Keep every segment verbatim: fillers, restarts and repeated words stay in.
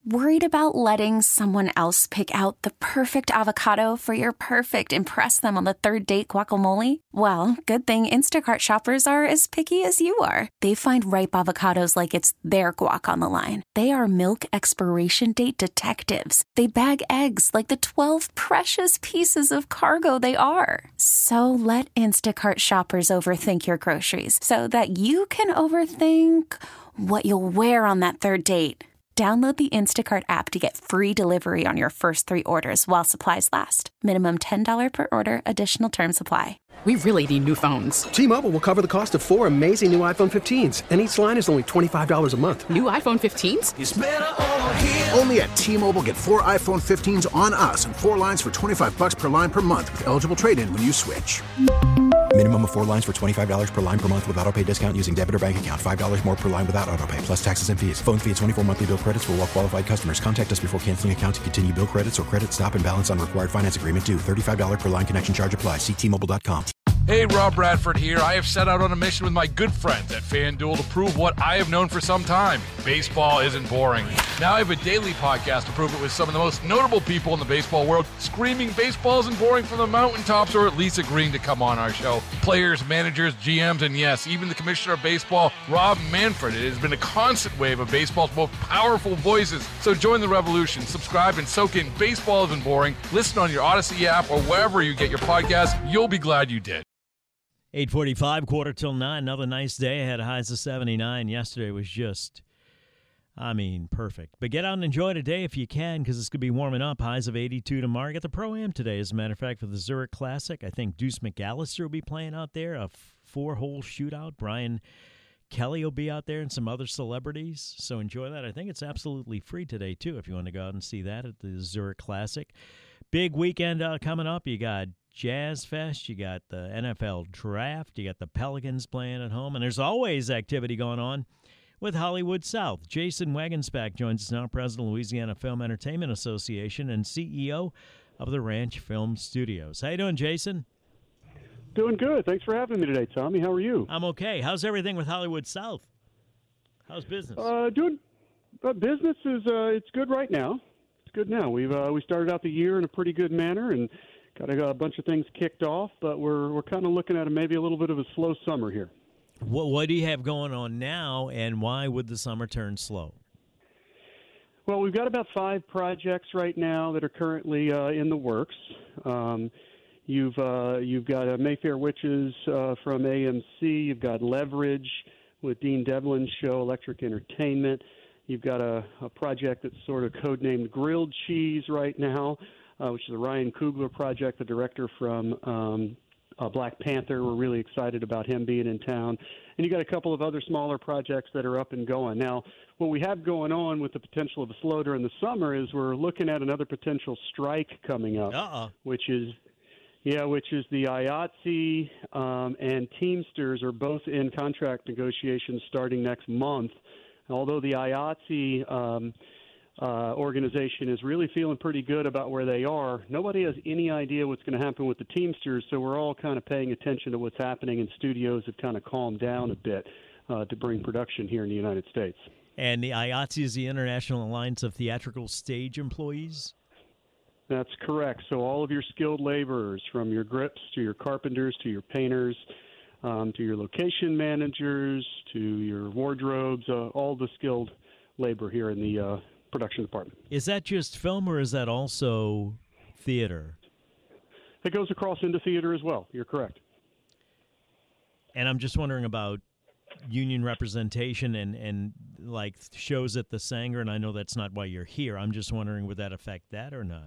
Worried about letting someone else pick out the perfect avocado for your perfect impress them on the third date guacamole? Well, good thing Instacart shoppers are as picky as you are. They find ripe avocados like it's their guac on the line. They are milk expiration date detectives. They bag eggs like the twelve precious pieces of cargo they are. So let Instacart shoppers overthink your groceries so that you can overthink what you'll wear on that third date. Download the Instacart app to get free delivery on your first three orders while supplies last. Minimum ten dollars per order. Additional terms apply. We really need new phones. T-Mobile will cover the cost of four amazing new iPhone fifteens, and each line is only twenty-five dollars a month. New iPhone fifteens? It's better over here. Only at T-Mobile, get four iPhone fifteens on us and four lines for twenty-five dollars per line per month with eligible trade-in when you switch. Minimum of four lines for twenty-five dollars per line per month with autopay discount using debit or bank account. five dollars more per line without autopay, plus taxes and fees. Phone fee at twenty-four monthly bill credits for well-qualified customers. Contact us before canceling account to continue bill credits or credit stop and balance on required finance agreement due. thirty-five dollars per line connection charge applies. See T Mobile dot com. Hey, Rob Bradford here. I have set out on a mission with my good friends at FanDuel to prove what I have known for some time. Baseball isn't boring. Now I have a daily podcast to prove it with some of the most notable people in the baseball world, screaming baseball isn't boring from the mountaintops, or at least agreeing to come on our show. Players, managers, G Ms, and yes, even the commissioner of baseball, Rob Manfred. It has been a constant wave of baseball's most powerful voices. So join the revolution. Subscribe and soak in Baseball Isn't Boring. Listen on your Odyssey app or wherever you get your podcast. You'll be glad you did. eight forty-five, quarter till nine. Another nice day. I had highs of seventy-nine. Yesterday was just, I mean, perfect. But get out and enjoy today if you can, because it's going to be warming up. Highs of eighty-two tomorrow. Got the Pro-Am today, as a matter of fact, for the Zurich Classic. I think Deuce McAllister will be playing out there, a four-hole shootout. Brian Kelly will be out there and some other celebrities. So enjoy that. I think it's absolutely free today, too, if you want to go out and see that at the Zurich Classic. Big weekend uh, coming up. You got Jazz Fest, you got the N F L Draft, you got the Pelicans playing at home, and there's always activity going on with Hollywood South. Jason Wagensback joins us now, President of Louisiana Film Entertainment Association and C E O of the Ranch Film Studios. How you doing, Jason? Doing good. Thanks for having me today, Tommy. How are you? I'm okay. How's everything with Hollywood South? How's business? Uh, doing. Uh, business is uh, it's good right now. It's good now. We've uh, we started out the year in a pretty good manner and got a, a bunch of things kicked off, but we're we're kind of looking at a, maybe a little bit of a slow summer here. What what do you have going on now, and why would the summer turn slow? Well, we've got about five projects right now that are currently uh, in the works. Um, you've uh, you've got uh, Mayfair Witches uh, from A M C. You've got Leverage with Dean Devlin's show, Electric Entertainment. You've got a, a project that's sort of codenamed Grilled Cheese right now, Uh, which is a Ryan Coogler project, the director from um, uh, Black Panther. We're really excited about him being in town. And you got a couple of other smaller projects that are up and going. Now, what we have going on with the potential of a slow during the summer is we're looking at another potential strike coming up, Uh-uh. which is, yeah, which is the I A T S E um, and Teamsters are both in contract negotiations starting next month. Although the I A T S E um, Uh, organization is really feeling pretty good about where they are. Nobody has any idea what's going to happen with the Teamsters, so we're all kind of paying attention to what's happening, and studios have kind of calmed down a bit uh, to bring production here in the United States. And the I A T S E is the International Alliance of Theatrical Stage Employees? That's correct. So all of your skilled laborers, from your grips to your carpenters to your painters, um, to your location managers, to your wardrobes, uh, all the skilled labor here in the uh, production department. Is that just film, or is that also theater? It goes across into theater as well. You're correct. And I'm just wondering about union representation and, and like shows at the Sanger, and I know that's not why you're here. I'm just wondering, would that affect that or not?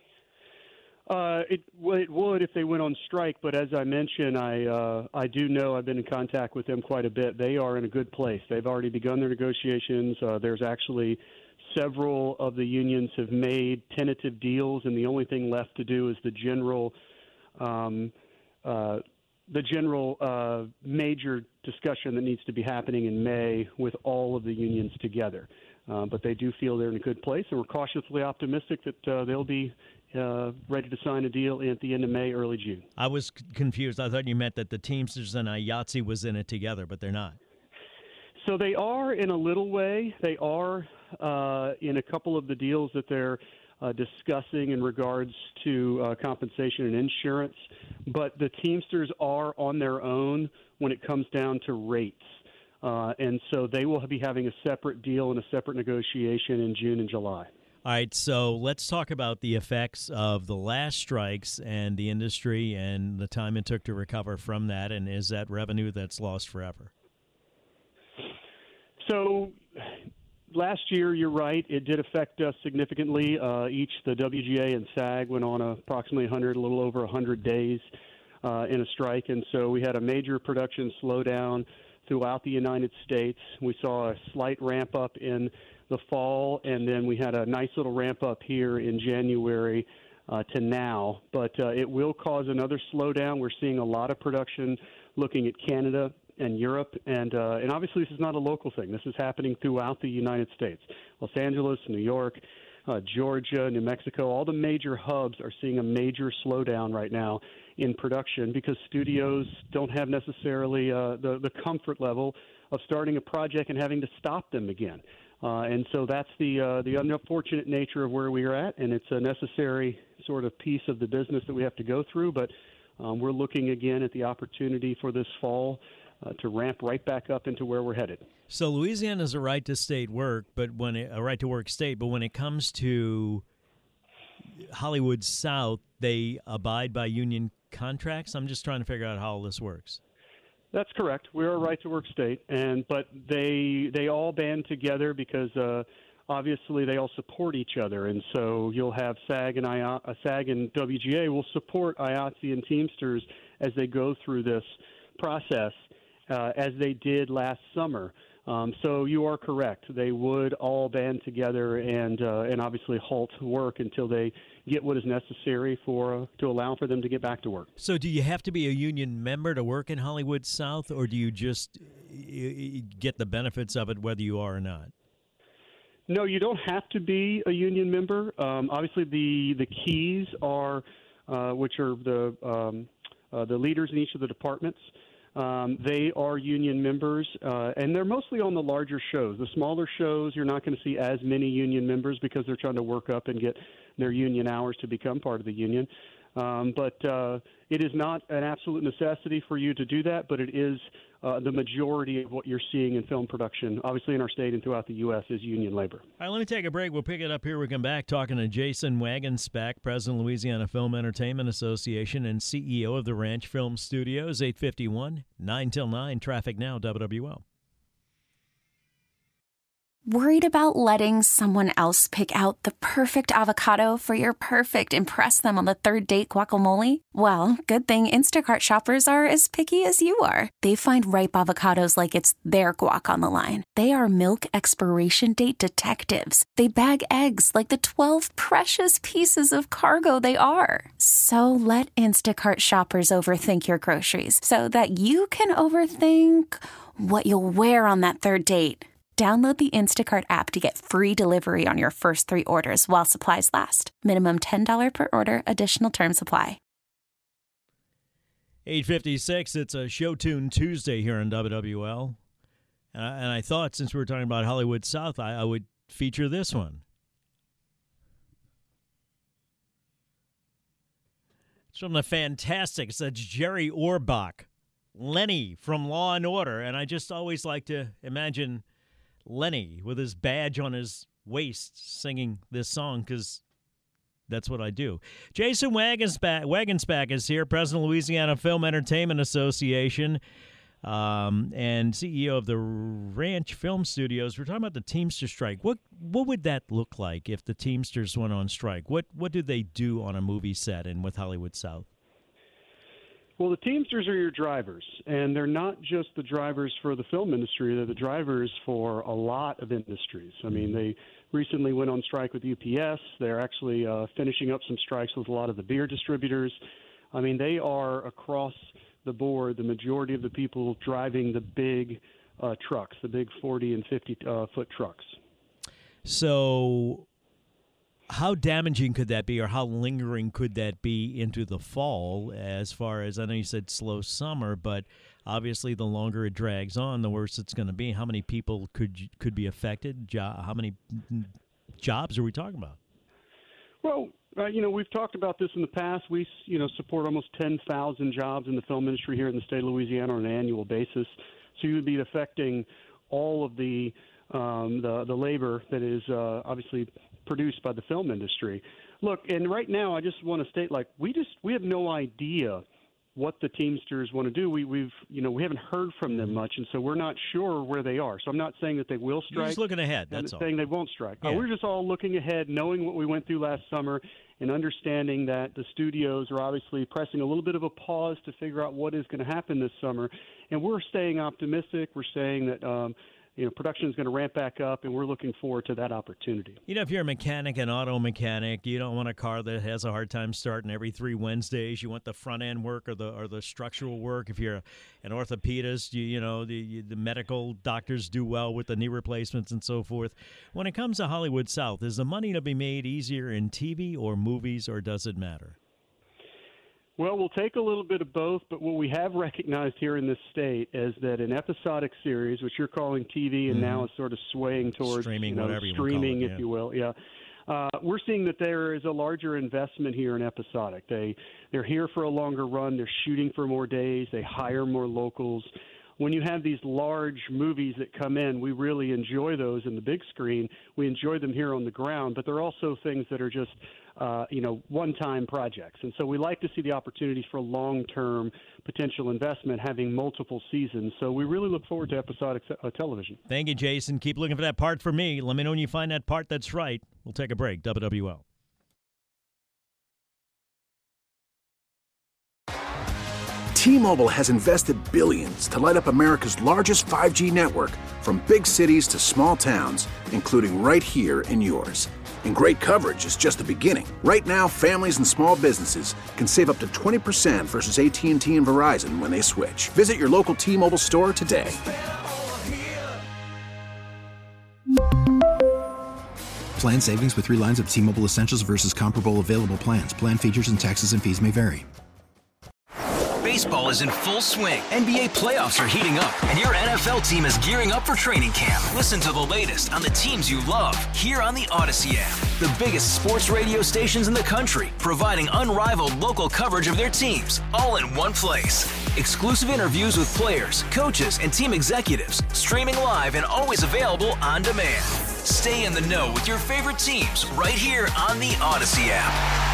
Uh, it, well, it would if they went on strike, but as I mentioned, I uh, I do know I've been in contact with them quite a bit. They are in a good place. They've already begun their negotiations. Uh, there's actually several of the unions have made tentative deals, and the only thing left to do is the general um, uh, the general uh, major discussion that needs to be happening in May with all of the unions together. Uh, but they do feel they're in a good place, and we're cautiously optimistic that uh, they'll be uh, ready to sign a deal at the end of May, early June. I was c- confused. I thought you meant that the Teamsters and I A T S E was in it together, but they're not. So they are in a little way. They are. uh, in a couple of the deals that they're uh, discussing in regards to uh, compensation and insurance, but the Teamsters are on their own when it comes down to rates. Uh, and so they will be having a separate deal and a separate negotiation in June and July. All right, so let's talk about the effects of the last strikes and the industry and the time it took to recover from that, and is that revenue that's lost forever? So last year, you're right, it did affect us significantly. Uh, each, the W G A and SAG went on approximately one hundred, a little over one hundred days uh, in a strike, and so we had a major production slowdown throughout the United States. We saw a slight ramp up in the fall, and then we had a nice little ramp up here in January uh, to now. But uh, it will cause another slowdown. We're seeing a lot of production looking at Canada and Europe, and uh, and obviously this is not a local thing. This is happening throughout the United States. Los Angeles, New York, uh, Georgia, New Mexico, all the major hubs are seeing a major slowdown right now in production because studios don't have necessarily uh, the, the comfort level of starting a project and having to stop them again. Uh, and so that's the uh, the unfortunate nature of where we are at, and it's a necessary sort of piece of the business that we have to go through. But um, we're looking again at the opportunity for this fall uh, to ramp right back up into where we're headed. So Louisiana is a right to state work, but when it, a right to work state, but when it comes to Hollywood South, they abide by union contracts. I'm just trying to figure out how all this works. That's correct. We're a right-to-work state, and but they they all band together because uh, obviously they all support each other, and so you'll have SAG and I, uh, SAG and W G A will support I A T S E and Teamsters as they go through this process, uh, as they did last summer. Um, so you are correct. They would all band together and uh, and obviously halt work until they get what is necessary for uh, to allow for them to get back to work. So do you have to be a union member to work in Hollywood South, or do you just get the benefits of it whether you are or not? No, you don't have to be a union member. Um, obviously, the the keys are, uh, which are the um, uh, the leaders in each of the departments. Um, they are union members, uh, and they're mostly on the larger shows. The smaller shows, you're not going to see as many union members because they're trying to work up and get their union hours to become part of the union. Um, but uh, it is not an absolute necessity for you to do that, but it is uh, the majority of what you're seeing in film production, obviously in our state and throughout the U S, is union labor. All right, let me take a break. We'll pick it up here. We come back talking to Jason Wagensback, President of Louisiana Film Entertainment Association and C E O of the Ranch Film Studios. eight fifty-one, nine till nine, Traffic Now, W W L. Worried about letting someone else pick out the perfect avocado for your perfect impress them on the third date guacamole? Well, good thing Instacart shoppers are as picky as you are. They find ripe avocados like it's their guac on the line. They are milk expiration date detectives. They bag eggs like the twelve precious pieces of cargo they are. So let Instacart shoppers overthink your groceries so that you can overthink what you'll wear on that third date. Download the Instacart app to get free delivery on your first three orders while supplies last. Minimum ten dollars per order. Additional terms apply. eight fifty-six, it's a Show Tune Tuesday here on W W L. And I, and I thought, since we were talking about Hollywood South, I, I would feature this one. It's from the Fantastics. That's Jerry Orbach, Lenny from Law and Order. And I just always like to imagine Lenny with his badge on his waist singing this song because that's what I do. Jason Wagensback, Wagensback is here, President of Louisiana Film Entertainment Association um, and C E O of the Ranch Film Studios. We're talking about the Teamster strike. What what would that look like if the Teamsters went on strike? What what do they do on a movie set and with Hollywood South? Well, the Teamsters are your drivers, and they're not just the drivers for the film industry. They're the drivers for a lot of industries. I mean, they recently went on strike with U P S. They're actually uh, finishing up some strikes with a lot of the beer distributors. I mean, they are across the board the majority of the people driving the big uh, trucks, the big forty and fifty uh, foot trucks. So how damaging could that be, or how lingering could that be into the fall as far as, I know you said slow summer, but obviously, the longer it drags on, the worse it's going to be. How many people could could be affected? Jo- how many jobs are we talking about? Well, uh, you know, we've talked about this in the past. We, you know, support almost ten thousand jobs in the film industry here in the state of Louisiana on an annual basis. So you would be affecting all of the um, the, the labor that is uh, obviously produced by the film industry. Look, and right now I just want to state, like, we just we have no idea what the Teamsters want to do. We, we've, you know, we haven't heard from them much, and so we're not sure where they are. So I'm not saying that they will strike. You're just looking ahead, that's I'm all. saying they won't strike. Yeah. Uh, we're just all looking ahead, knowing what we went through last summer and understanding that the studios are obviously pressing a little bit of a pause to figure out what is going to happen this summer. And we're staying optimistic. We're saying that um, you know, production is going to ramp back up, and we're looking forward to that opportunity. You know, if you're a mechanic, an auto mechanic, you don't want a car that has a hard time starting every three Wednesdays. You want the front end work or the or the structural work. If you're an orthopedist, you you know the the medical doctors do well with the knee replacements and so forth. When it comes to Hollywood South, is the money to be made easier in T V or movies, or does it matter? Well, we'll take a little bit of both, but what we have recognized here in this state is that an episodic series, which you're calling T V and mm-hmm. now is sort of swaying towards streaming, you know, whatever you streaming, want to call it, if you will, yeah. Uh, we're seeing that there is a larger investment here in episodic. They they're here for a longer run. They're shooting for more days. They hire more locals. When you have these large movies that come in, we really enjoy those in the big screen. We enjoy them here on the ground, but there are also things that are just, uh, you know, one-time projects. And so we like to see the opportunities for long-term potential investment, having multiple seasons. So we really look forward to episodic uh, television. Thank you, Jason. Keep looking for that part for me. Let me know when you find that part that's right. We'll take a break. W W L. T-Mobile has invested billions to light up America's largest five G network, from big cities to small towns, including right here in yours. And great coverage is just the beginning. Right now, families and small businesses can save up to twenty percent versus A T and T and Verizon when they switch. Visit your local T-Mobile store today. Plan savings with three lines of T-Mobile Essentials versus comparable available plans. Plan features and taxes and fees may vary. Baseball is in full swing. N B A playoffs are heating up, and your N F L team is gearing up for training camp. Listen to the latest on the teams you love here on the Odyssey app. The biggest sports radio stations in the country, providing unrivaled local coverage of their teams, all in one place. Exclusive interviews with players, coaches, and team executives, streaming live and always available on demand. Stay in the know with your favorite teams right here on the Odyssey app.